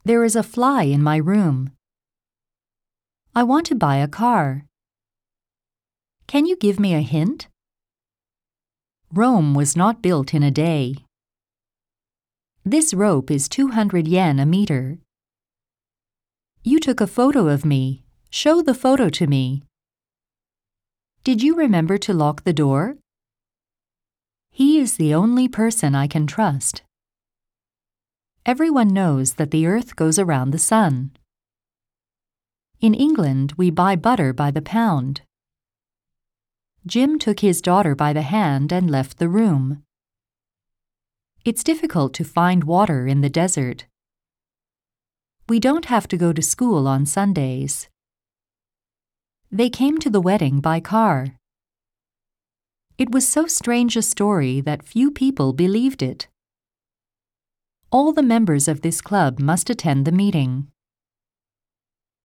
There is a fly in my room. I want to buy a car. Can you give me a hint? Rome was not built in a day. This rope is 200 yen a meter. You took a photo of me. Show the photo to me. Did you remember to lock the door? He is the only person I can trust. Everyone knows that the earth goes around the sun. In England, we buy butter by the pound. Jim took his daughter by the hand and left the room. It's difficult to find water in the desert. We don't have to go to school on Sundays. They came to the wedding by car. It was so strange a story that few people believed it. All the members of this club must attend the meeting.